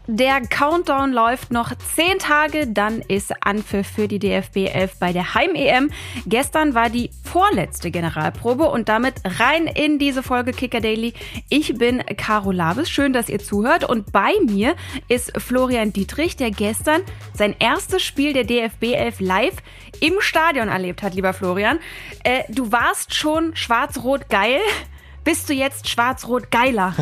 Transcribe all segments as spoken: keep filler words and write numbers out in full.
Der Countdown läuft noch zehn Tage, dann ist Anpfiff für die D F B elf bei der Heim-E M. Gestern war die vorletzte Generalprobe und damit rein in diese Folge Kicker Daily. Ich bin Caro Labes, schön, dass ihr zuhört und bei mir ist Florian Dietrich, der gestern sein erstes Spiel der D F B elf live im Stadion erlebt hat, lieber Florian. Äh, du warst schon schwarz-rot geil. Bist du jetzt schwarz-rot geiler?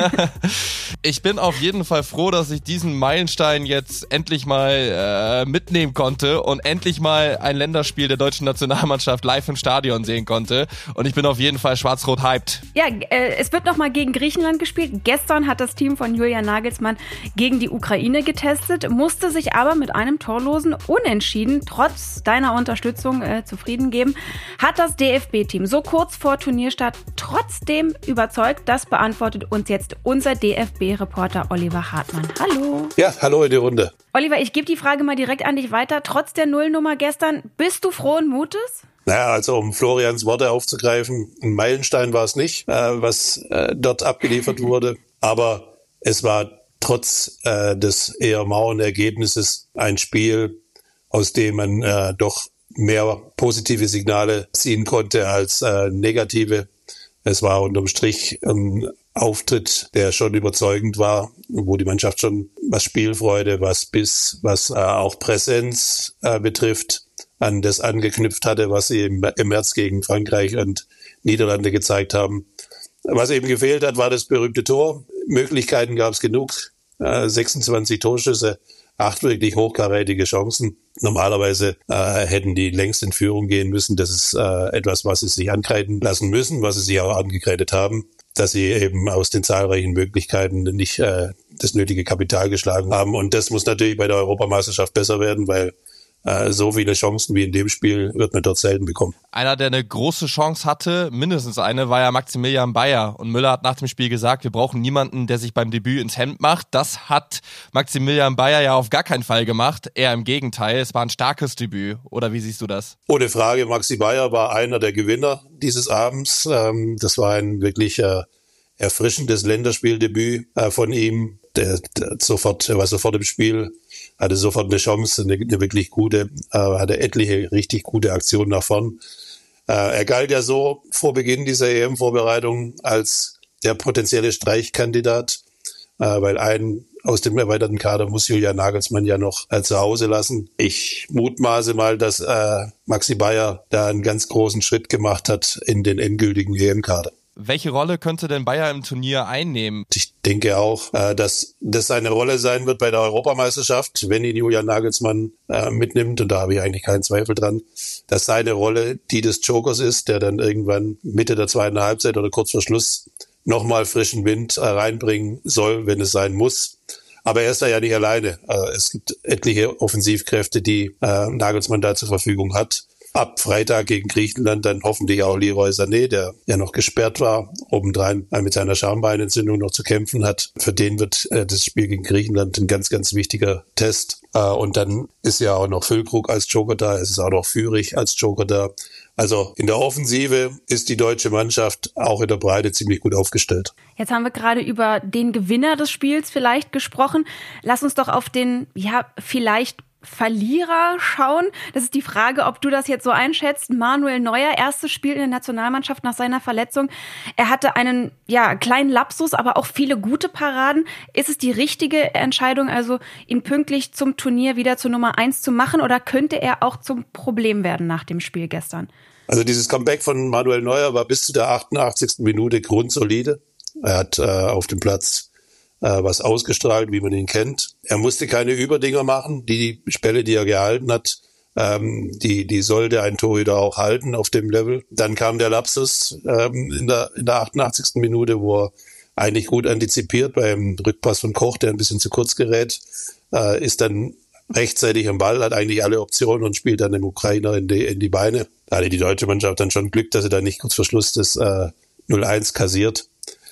Ich bin auf jeden Fall froh, dass ich diesen Meilenstein jetzt endlich mal äh, mitnehmen konnte und endlich mal ein Länderspiel der deutschen Nationalmannschaft live im Stadion sehen konnte. Und ich bin auf jeden Fall schwarz-rot hyped. Ja, äh, es wird nochmal gegen Griechenland gespielt. Gestern hat das Team von Julian Nagelsmann gegen die Ukraine getestet, musste sich aber mit einem torlosen Unentschieden trotz deiner Unterstützung äh, zufrieden geben. Hat das D F B-Team so kurz vor Turnierstart trotzdem überzeugt? Das beantwortet uns jetzt unser D F B-Reporter Oliver Hartmann. Hallo. Ja, hallo in die Runde. Oliver, ich gebe die Frage mal direkt an dich weiter. Trotz der Nullnummer gestern, bist du frohen Mutes? Naja, also um Florians Worte aufzugreifen, ein Meilenstein war es nicht, äh, was äh, dort abgeliefert wurde. Aber es war trotz äh, des eher mauen Ergebnisses ein Spiel, aus dem man äh, doch mehr positive Signale ziehen konnte als äh, negative. Es war unterm Strich ein Auftritt, der schon überzeugend war, wo die Mannschaft schon was Spielfreude, was Biss, was äh, auch Präsenz äh, betrifft, an das angeknüpft hatte, was sie im, im März gegen Frankreich und Niederlande gezeigt haben. Was eben gefehlt hat, war das berühmte Tor. Möglichkeiten gab es genug, äh, sechsundzwanzig Torschüsse, acht wirklich hochkarätige Chancen. Normalerweise äh, hätten die längst in Führung gehen müssen. Das ist äh, etwas, was sie sich ankreiden lassen müssen, was sie sich auch angekreidet haben, dass sie eben aus den zahlreichen Möglichkeiten nicht äh, das nötige Kapital geschlagen haben. Und das muss natürlich bei der Europameisterschaft besser werden, weil äh, so viele Chancen wie in dem Spiel wird man dort selten bekommen. Einer, der eine große Chance hatte, mindestens eine, war ja Maximilian Bayer. Und Müller hat nach dem Spiel gesagt, wir brauchen niemanden, der sich beim Debüt ins Hemd macht. Das hat Maximilian Bayer ja auf gar keinen Fall gemacht. Eher im Gegenteil, es war ein starkes Debüt. Oder wie siehst du das? Ohne Frage, Maxi Bayer war einer der Gewinner dieses Abends. Ähm, das war ein wirklich äh, erfrischendes Länderspieldebüt äh, von ihm. Der, der sofort, er war sofort im Spiel, hatte sofort eine Chance, eine, eine wirklich gute, äh, hatte etliche richtig gute Aktionen nach vorn. Äh, er galt ja so vor Beginn dieser E M-Vorbereitung als der potenzielle Streichkandidat, äh, weil einen aus dem erweiterten Kader muss Julian Nagelsmann ja noch äh, zu Hause lassen. Ich mutmaße mal, dass äh, Maxi Bayer da einen ganz großen Schritt gemacht hat in den endgültigen E M-Kader. Welche Rolle könnte denn Bayer im Turnier einnehmen? Ich denke auch, dass das seine Rolle sein wird bei der Europameisterschaft, wenn ihn Julian Nagelsmann mitnimmt. Und da habe ich eigentlich keinen Zweifel dran, dass seine Rolle die des Jokers ist, der dann irgendwann Mitte der zweiten Halbzeit oder kurz vor Schluss nochmal frischen Wind reinbringen soll, wenn es sein muss. Aber er ist da ja nicht alleine. Es gibt etliche Offensivkräfte, die Nagelsmann da zur Verfügung hat. Ab Freitag gegen Griechenland dann hoffentlich auch Leroy Sané, der ja noch gesperrt war, obendrein mit seiner Schambeinentzündung noch zu kämpfen hat. Für den wird äh, das Spiel gegen Griechenland ein ganz, ganz wichtiger Test. Äh, und dann ist ja auch noch Füllkrug als Joker da, es ist auch noch Führig als Joker da. Also in der Offensive ist die deutsche Mannschaft auch in der Breite ziemlich gut aufgestellt. Jetzt haben wir gerade über den Gewinner des Spiels vielleicht gesprochen. Lass uns doch auf den, ja, vielleicht Verlierer schauen. Das ist die Frage, ob du das jetzt so einschätzt. Manuel Neuer, erstes Spiel in der Nationalmannschaft nach seiner Verletzung. Er hatte einen, ja, kleinen Lapsus, aber auch viele gute Paraden. Ist es die richtige Entscheidung, also ihn pünktlich zum Turnier wieder zur Nummer eins zu machen, oder könnte er auch zum Problem werden nach dem Spiel gestern? Also dieses Comeback von Manuel Neuer war bis zu der achtundachtzigsten Minute grundsolide. Er hat äh, auf dem Platz was ausgestrahlt, wie man ihn kennt. Er musste keine Überdinger machen. Die Bälle, die er gehalten hat, ähm, die die sollte ein Torhüter auch halten auf dem Level. Dann kam der Lapsus ähm, in der in der achtundachtzigsten Minute, wo er eigentlich gut antizipiert beim Rückpass von Koch, der ein bisschen zu kurz gerät, äh, ist dann rechtzeitig am Ball, hat eigentlich alle Optionen und spielt dann dem Ukrainer in die in die Beine. Da hatte die deutsche Mannschaft dann schon Glück, dass sie da nicht kurz vor Schluss das äh, null eins kassiert.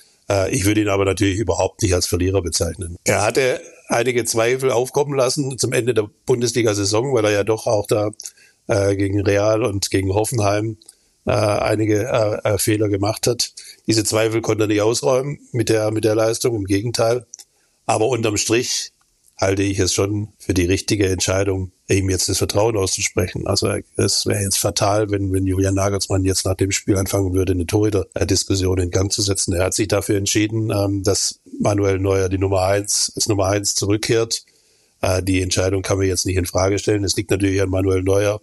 Ich würde ihn aber natürlich überhaupt nicht als Verlierer bezeichnen. Er hatte einige Zweifel aufkommen lassen zum Ende der Bundesliga-Saison, weil er ja doch auch da äh, gegen Real und gegen Hoffenheim äh, einige äh, Fehler gemacht hat. Diese Zweifel konnte er nicht ausräumen mit der mit der Leistung, im Gegenteil. Aber unterm Strich halte ich es schon für die richtige Entscheidung, ihm jetzt das Vertrauen auszusprechen. Also es wäre jetzt fatal, wenn, wenn Julian Nagelsmann jetzt nach dem Spiel anfangen würde, eine Torhüter-Diskussion in Gang zu setzen. Er hat sich dafür entschieden, dass Manuel Neuer die Nummer eins, als Nummer eins zurückkehrt. Die Entscheidung kann man jetzt nicht in Frage stellen. Es liegt natürlich an Manuel Neuer,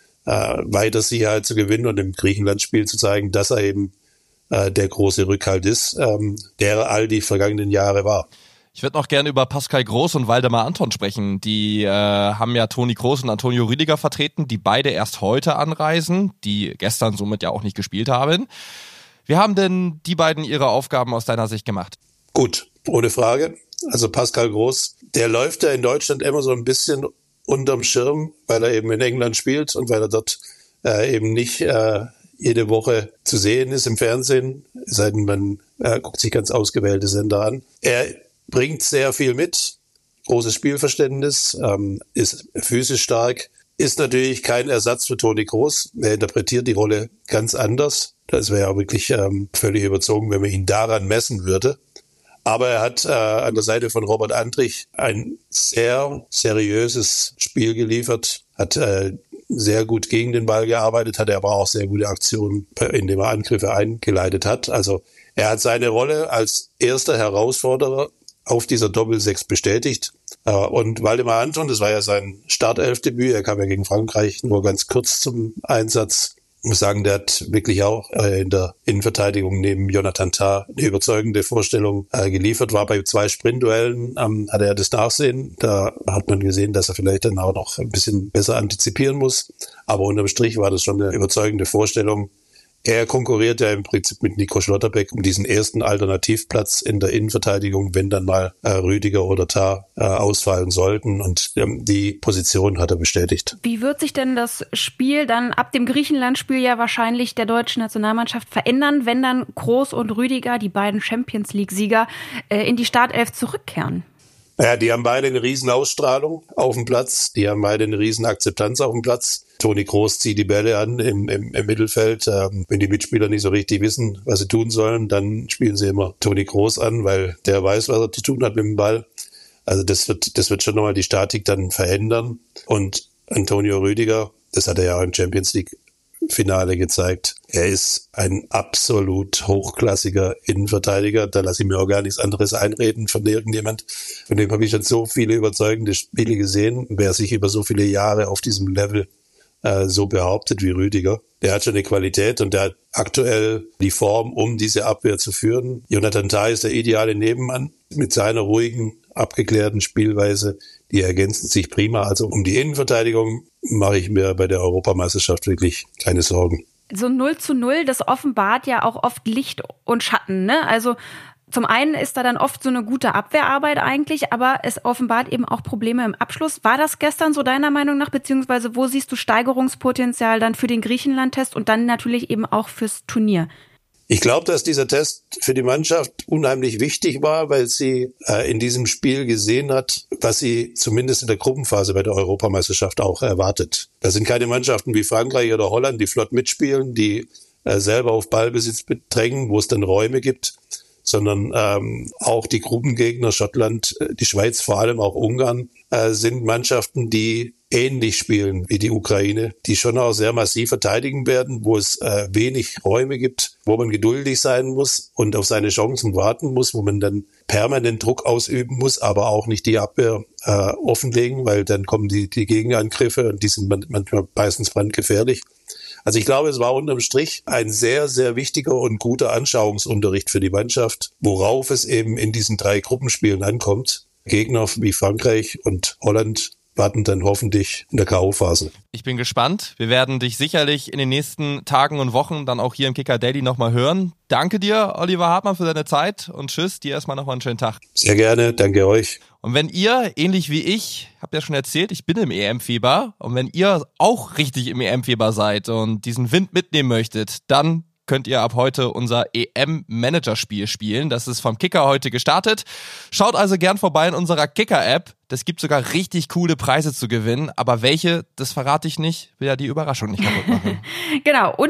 weiter Sicherheit zu gewinnen und im Griechenland-Spiel zu zeigen, dass er eben der große Rückhalt ist, der all die vergangenen Jahre war. Ich würde noch gerne über Pascal Groß und Waldemar Anton sprechen. Die äh, haben ja Toni Kroos und Antonio Rüdiger vertreten, die beide erst heute anreisen, die gestern somit ja auch nicht gespielt haben. Wie haben denn die beiden ihre Aufgaben aus deiner Sicht gemacht? Gut, ohne Frage. Also Pascal Groß, der läuft ja in Deutschland immer so ein bisschen unterm Schirm, weil er eben in England spielt und weil er dort äh, eben nicht äh, jede Woche zu sehen ist im Fernsehen, es sei denn, man äh, guckt sich ganz ausgewählte Sender an. Er bringt sehr viel mit, großes Spielverständnis, ähm, ist physisch stark, ist natürlich kein Ersatz für Toni Kroos. Er interpretiert die Rolle ganz anders. Das wäre ja wirklich ähm, völlig überzogen, wenn man ihn daran messen würde. Aber er hat äh, an der Seite von Robert Andrich ein sehr seriöses Spiel geliefert, hat äh, sehr gut gegen den Ball gearbeitet, hat er aber auch sehr gute Aktionen, indem er Angriffe eingeleitet hat. Also er hat seine Rolle als erster Herausforderer auf dieser Doppelsechs bestätigt. Und Waldemar Anton, das war ja sein Startelfdebüt, er kam ja gegen Frankreich nur ganz kurz zum Einsatz. Ich muss sagen, der hat wirklich auch in der Innenverteidigung neben Jonathan Tah eine überzeugende Vorstellung geliefert. War bei zwei Sprintduellen, ähm, hatte er das Nachsehen. Da hat man gesehen, dass er vielleicht dann auch noch ein bisschen besser antizipieren muss. Aber unterm Strich war das schon eine überzeugende Vorstellung. Er konkurriert ja im Prinzip mit Nico Schlotterbeck um diesen ersten Alternativplatz in der Innenverteidigung, wenn dann mal äh, Rüdiger oder Tah äh, ausfallen sollten. Und ähm, die Position hat er bestätigt. Wie wird sich denn das Spiel dann ab dem Griechenland-Spiel ja wahrscheinlich der deutschen Nationalmannschaft verändern, wenn dann Kroos und Rüdiger, die beiden Champions-League-Sieger, äh, in die Startelf zurückkehren? Ja, die haben beide eine riesen Ausstrahlung auf dem Platz. Die haben beide eine riesen Akzeptanz auf dem Platz. Toni Kroos zieht die Bälle an im, im, im Mittelfeld. Ähm, wenn die Mitspieler nicht so richtig wissen, was sie tun sollen, dann spielen sie immer Toni Kroos an, weil der weiß, was er zu tun hat mit dem Ball. Also das wird, das wird schon nochmal die Statik dann verändern. Und Antonio Rüdiger, das hat er ja auch im Champions League Finale gezeigt. Er ist ein absolut hochklassiger Innenverteidiger. Da lasse ich mir auch gar nichts anderes einreden von irgendjemand. Von dem habe ich schon so viele überzeugende Spiele gesehen. Wer sich über so viele Jahre auf diesem Level äh, so behauptet wie Rüdiger, der hat schon eine Qualität und der hat aktuell die Form, um diese Abwehr zu führen. Jonathan Tah ist der ideale Nebenmann mit seiner ruhigen, abgeklärten Spielweise. Die ergänzen sich prima. Also um die Innenverteidigung mache ich mir bei der Europameisterschaft wirklich keine Sorgen. So null zu null, das offenbart ja auch oft Licht und Schatten, ne? Also zum einen ist da dann oft so eine gute Abwehrarbeit eigentlich, aber es offenbart eben auch Probleme im Abschluss. War das gestern so deiner Meinung nach, beziehungsweise wo siehst du Steigerungspotenzial dann für den Griechenland-Test und dann natürlich eben auch fürs Turnier? Ich glaube, dass dieser Test für die Mannschaft unheimlich wichtig war, weil sie äh, in diesem Spiel gesehen hat, was sie zumindest in der Gruppenphase bei der Europameisterschaft auch erwartet. Das sind keine Mannschaften wie Frankreich oder Holland, die flott mitspielen, die äh, selber auf Ballbesitz bedrängen, wo es dann Räume gibt, sondern ähm, auch die Gruppengegner Schottland, die Schweiz, vor allem auch Ungarn, äh, sind Mannschaften, die ähnlich spielen wie die Ukraine, die schon auch sehr massiv verteidigen werden, wo es äh, wenig Räume gibt, wo man geduldig sein muss und auf seine Chancen warten muss, wo man dann permanent Druck ausüben muss, aber auch nicht die Abwehr äh, offenlegen, weil dann kommen die, die Gegenangriffe und die sind manchmal meistens brandgefährlich. Also ich glaube, es war unterm Strich ein sehr, sehr wichtiger und guter Anschauungsunterricht für die Mannschaft, worauf es eben in diesen drei Gruppenspielen ankommt. Gegner wie Frankreich und Holland warten dann hoffentlich in der K O-Phase. Ich bin gespannt. Wir werden dich sicherlich in den nächsten Tagen und Wochen dann auch hier im Kicker Daily nochmal hören. Danke dir, Oliver Hartmann, für deine Zeit und tschüss, dir erstmal nochmal einen schönen Tag. Sehr gerne, danke euch. Und wenn ihr, ähnlich wie ich, habt ja schon erzählt, ich bin im E M-Fieber, und wenn ihr auch richtig im E M-Fieber seid und diesen Wind mitnehmen möchtet, dann könnt ihr ab heute unser E M-Manager-Spiel spielen. Das ist vom Kicker heute gestartet. Schaut also gern vorbei in unserer Kicker-App. Das gibt sogar richtig coole Preise zu gewinnen. Aber welche, das verrate ich nicht. Will ja die Überraschung nicht kaputt machen. Genau. Und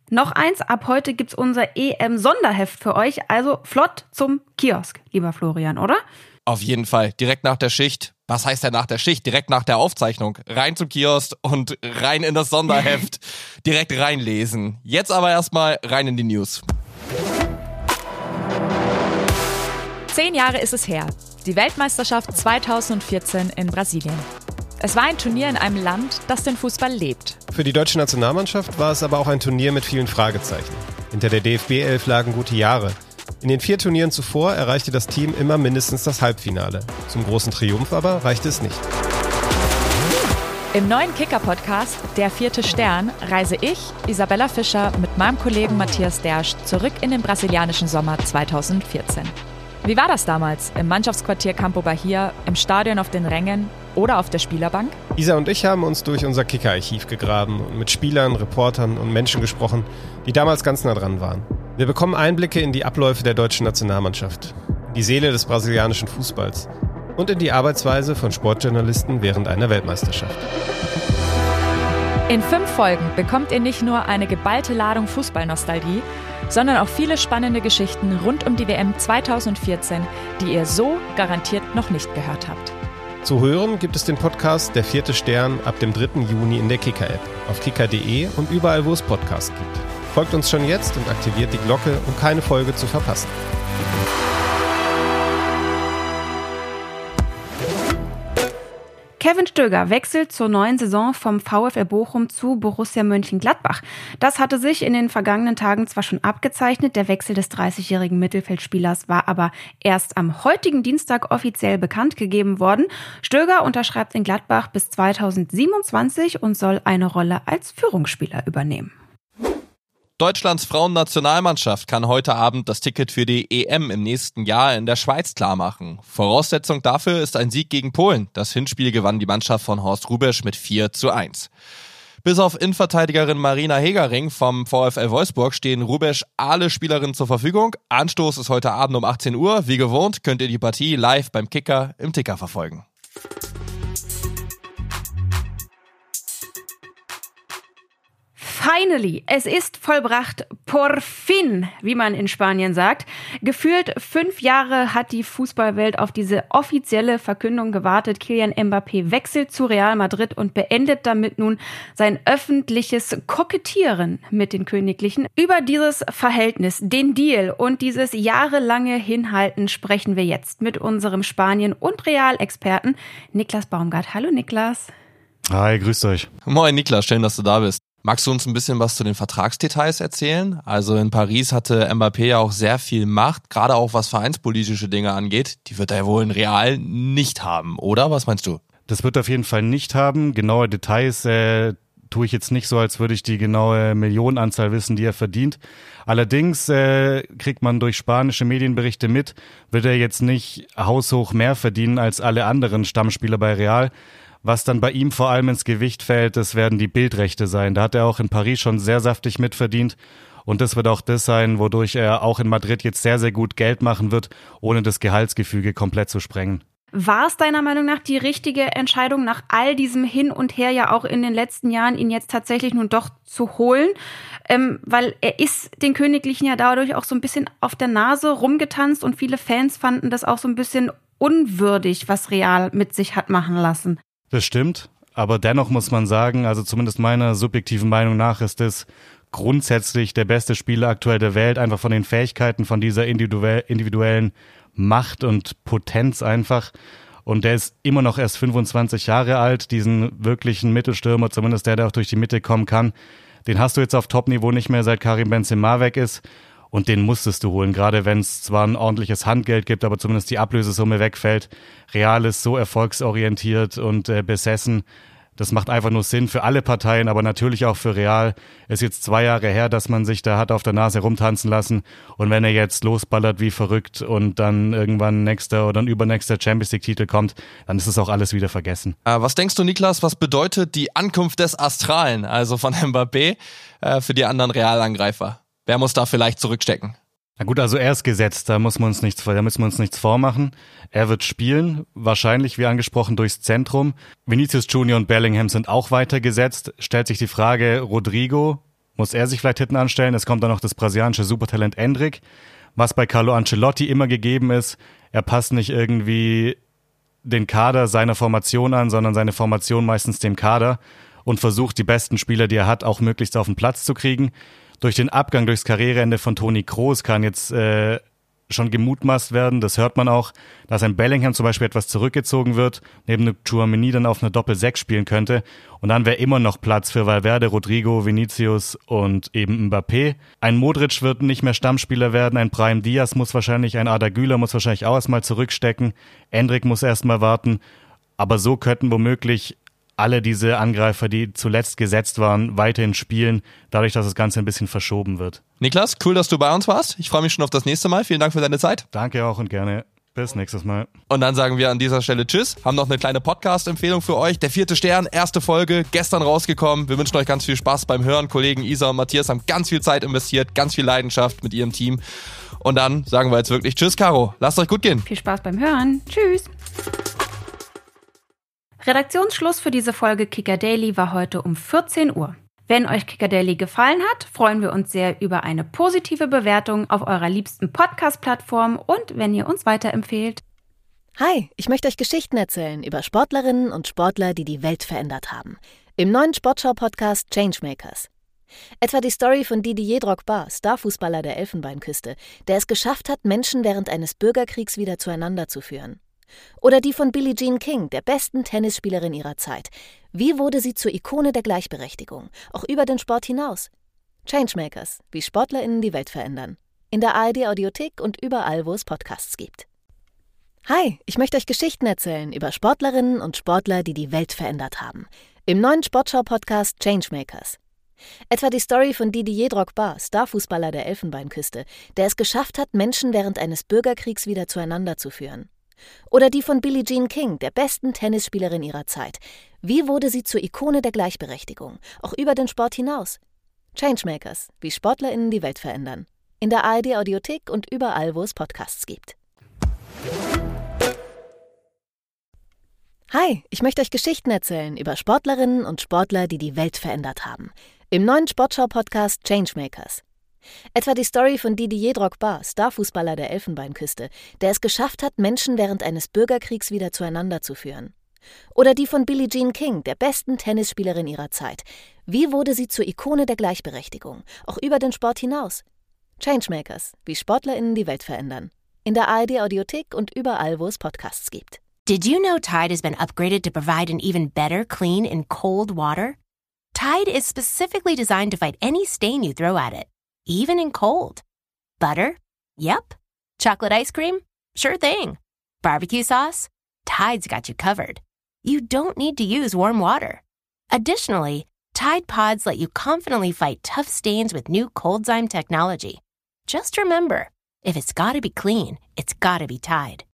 Noch eins, ab heute gibt's unser E M-Sonderheft für euch, also flott zum Kiosk, lieber Florian, oder? Auf jeden Fall, direkt nach der Schicht. Was heißt denn nach der Schicht? Direkt nach der Aufzeichnung. Rein zum Kiosk und rein in das Sonderheft. Direkt reinlesen. Jetzt aber erstmal rein in die News. Zehn Jahre ist es her. Die Weltmeisterschaft zweitausendvierzehn in Brasilien. Es war ein Turnier in einem Land, das den Fußball lebt. Für die deutsche Nationalmannschaft war es aber auch ein Turnier mit vielen Fragezeichen. Hinter der D F B elf lagen gute Jahre. In den vier Turnieren zuvor erreichte das Team immer mindestens das Halbfinale. Zum großen Triumph aber reichte es nicht. Im neuen Kicker-Podcast Der vierte Stern reise ich, Isabella Fischer, mit meinem Kollegen Matthias Dersch zurück in den brasilianischen Sommer zweitausendvierzehn. Wie war das damals im Mannschaftsquartier Campo Bahia, im Stadion auf den Rängen oder auf der Spielerbank? Isa und ich haben uns durch unser Kicker-Archiv gegraben und mit Spielern, Reportern und Menschen gesprochen, die damals ganz nah dran waren. Wir bekommen Einblicke in die Abläufe der deutschen Nationalmannschaft, in die Seele des brasilianischen Fußballs und in die Arbeitsweise von Sportjournalisten während einer Weltmeisterschaft. In fünf Folgen bekommt ihr nicht nur eine geballte Ladung Fußballnostalgie, sondern auch viele spannende Geschichten rund um die W M zweitausendvierzehn, die ihr so garantiert noch nicht gehört habt. Zu hören gibt es den Podcast Der vierte Stern ab dem dritten Juni in der Kicker-App, auf kicker punkt de und überall, wo es Podcasts gibt. Folgt uns schon jetzt und aktiviert die Glocke, um keine Folge zu verpassen. Kevin Stöger wechselt zur neuen Saison vom VfL Bochum zu Borussia Mönchengladbach. Das hatte sich in den vergangenen Tagen zwar schon abgezeichnet, der Wechsel des dreißigjährigen Mittelfeldspielers war aber erst am heutigen Dienstag offiziell bekannt gegeben worden. Stöger unterschreibt in Gladbach bis zweitausendsiebenundzwanzig und soll eine Rolle als Führungsspieler übernehmen. Deutschlands Frauennationalmannschaft kann heute Abend das Ticket für die E M im nächsten Jahr in der Schweiz klarmachen. Voraussetzung dafür ist ein Sieg gegen Polen. Das Hinspiel gewann die Mannschaft von Horst Hrubesch mit vier zu eins. Bis auf Innenverteidigerin Marina Hegering vom VfL Wolfsburg stehen Hrubesch alle Spielerinnen zur Verfügung. Anstoß ist heute Abend um achtzehn Uhr. Wie gewohnt könnt ihr die Partie live beim Kicker im Ticker verfolgen. Finally, es ist vollbracht, por fin, wie man in Spanien sagt. Gefühlt fünf Jahre hat die Fußballwelt auf diese offizielle Verkündung gewartet. Kylian Mbappé wechselt zu Real Madrid und beendet damit nun sein öffentliches Kokettieren mit den Königlichen. Über dieses Verhältnis, den Deal und dieses jahrelange Hinhalten sprechen wir jetzt mit unserem Spanien- und Real-Experten Niklas Baumgart. Hallo Niklas. Hi, grüßt euch. Moin Niklas, schön, dass du da bist. Magst du uns ein bisschen was zu den Vertragsdetails erzählen? Also in Paris hatte Mbappé ja auch sehr viel Macht, gerade auch was vereinspolitische Dinge angeht. Die wird er wohl in Real nicht haben, oder? Was meinst du? Das wird er auf jeden Fall nicht haben. Genaue Details äh, tue ich jetzt nicht so, als würde ich die genaue Millionenanzahl wissen, die er verdient. Allerdings äh, kriegt man durch spanische Medienberichte mit, wird er jetzt nicht haushoch mehr verdienen als alle anderen Stammspieler bei Real. Was dann bei ihm vor allem ins Gewicht fällt, das werden die Bildrechte sein. Da hat er auch in Paris schon sehr saftig mitverdient. Und das wird auch das sein, wodurch er auch in Madrid jetzt sehr, sehr gut Geld machen wird, ohne das Gehaltsgefüge komplett zu sprengen. War es deiner Meinung nach die richtige Entscheidung, nach all diesem Hin und Her ja auch in den letzten Jahren, ihn jetzt tatsächlich nun doch zu holen? Ähm, weil er ist den Königlichen ja dadurch auch so ein bisschen auf der Nase rumgetanzt und viele Fans fanden das auch so ein bisschen unwürdig, was Real mit sich hat machen lassen. Das stimmt, aber dennoch muss man sagen, also zumindest meiner subjektiven Meinung nach ist es grundsätzlich der beste Spieler aktuell der Welt, einfach von den Fähigkeiten, von dieser individuellen Macht und Potenz einfach. Und der ist immer noch erst fünfundzwanzig Jahre alt, diesen wirklichen Mittelstürmer, zumindest der, der auch durch die Mitte kommen kann. Den hast du jetzt auf Top-Niveau nicht mehr, seit Karim Benzema weg ist. Und den musstest du holen, gerade wenn es zwar ein ordentliches Handgeld gibt, aber zumindest die Ablösesumme wegfällt. Real ist so erfolgsorientiert und äh, besessen. Das macht einfach nur Sinn für alle Parteien, aber natürlich auch für Real. Es ist jetzt zwei Jahre her, dass man sich da hat auf der Nase rumtanzen lassen. Und wenn er jetzt losballert wie verrückt und dann irgendwann nächster oder ein übernächster Champions-League-Titel kommt, dann ist es auch alles wieder vergessen. Äh, was denkst du, Niklas, was bedeutet die Ankunft des Astralen, also von Mbappé, äh, für die anderen Realangreifer? Wer muss da vielleicht zurückstecken? Na gut, also er ist gesetzt, da muss man uns nichts, da müssen wir uns nichts vormachen. Er wird spielen, wahrscheinlich, wie angesprochen, durchs Zentrum. Vinicius Junior und Bellingham sind auch weiter gesetzt. Stellt sich die Frage, Rodrigo, muss er sich vielleicht hinten anstellen. Es kommt dann noch das brasilianische Supertalent Endrick, was bei Carlo Ancelotti immer gegeben ist. Er passt nicht irgendwie den Kader seiner Formation an, sondern seine Formation meistens dem Kader und versucht, die besten Spieler, die er hat, auch möglichst auf den Platz zu kriegen. Durch den Abgang, durchs Karriereende von Toni Kroos kann jetzt äh, schon gemutmaßt werden, das hört man auch, dass ein Bellingham zum Beispiel etwas zurückgezogen wird, neben einem Tchouaméni dann auf einer Doppel-Sechs spielen könnte. Und dann wäre immer noch Platz für Valverde, Rodrigo, Vinicius und eben Mbappé. Ein Modric wird nicht mehr Stammspieler werden, ein Brahim Diaz muss wahrscheinlich, ein Arda Güler muss wahrscheinlich auch erstmal zurückstecken, Endrick muss erstmal warten. Aber so könnten womöglich alle diese Angreifer, die zuletzt gesetzt waren, weiterhin spielen, dadurch, dass das Ganze ein bisschen verschoben wird. Niklas, cool, dass du bei uns warst. Ich freue mich schon auf das nächste Mal. Vielen Dank für deine Zeit. Danke auch und gerne. Bis nächstes Mal. Und dann sagen wir an dieser Stelle Tschüss. Haben noch eine kleine Podcast-Empfehlung für euch. Der vierte Stern, erste Folge, gestern rausgekommen. Wir wünschen euch ganz viel Spaß beim Hören. Kollegen Isa und Matthias haben ganz viel Zeit investiert, ganz viel Leidenschaft mit ihrem Team. Und dann sagen wir jetzt wirklich Tschüss, Caro. Lasst euch gut gehen. Viel Spaß beim Hören. Tschüss. Redaktionsschluss für diese Folge Kicker Daily war heute um vierzehn Uhr. Wenn euch Kicker Daily gefallen hat, freuen wir uns sehr über eine positive Bewertung auf eurer liebsten Podcast-Plattform und wenn ihr uns weiterempfehlt. Hi, ich möchte euch Geschichten erzählen über Sportlerinnen und Sportler, die die Welt verändert haben. Im neuen Sportschau-Podcast Changemakers. Etwa die Story von Didier Drogba, Starfußballer der Elfenbeinküste, der es geschafft hat, Menschen während eines Bürgerkriegs wieder zueinander zu führen. Oder die von Billie Jean King, der besten Tennisspielerin ihrer Zeit. Wie wurde sie zur Ikone der Gleichberechtigung, auch über den Sport hinaus? Changemakers, wie SportlerInnen die Welt verändern. In der A R D-Audiothek und überall, wo es Podcasts gibt. Hi, ich möchte euch Geschichten erzählen über Sportlerinnen und Sportler, die die Welt verändert haben. Im neuen Sportschau-Podcast Changemakers. Etwa die Story von Didier Drogba, Starfußballer der Elfenbeinküste, der es geschafft hat, Menschen während eines Bürgerkriegs wieder zueinander zu führen. Oder die von Billie Jean King, der besten Tennisspielerin ihrer Zeit. Wie wurde sie zur Ikone der Gleichberechtigung, auch über den Sport hinaus? Changemakers, wie SportlerInnen die Welt verändern. In der A R D-Audiothek und überall, wo es Podcasts gibt. Hi, ich möchte euch Geschichten erzählen über Sportlerinnen und Sportler, die die Welt verändert haben. Im neuen Sportschau-Podcast Changemakers. Etwa die Story von Didier Drogba, Starfußballer der Elfenbeinküste, der es geschafft hat, Menschen während eines Bürgerkriegs wieder zueinander zu führen. Oder die von Billie Jean King, der besten Tennisspielerin ihrer Zeit. Wie wurde sie zur Ikone der Gleichberechtigung, auch über den Sport hinaus? Changemakers, wie SportlerInnen die Welt verändern. In der A R D-Audiothek und überall, wo es Podcasts gibt. Did you know Tide has been upgraded to provide an even better clean in cold water? Tide is specifically designed to fight any stain you throw at it, even in cold. Butter? Yep. Chocolate ice cream? Sure thing. Barbecue sauce? Tide's got you covered. You don't need to use warm water. Additionally, Tide Pods let you confidently fight tough stains with new ColdZyme technology. Just remember, if it's gotta be clean, it's gotta be Tide.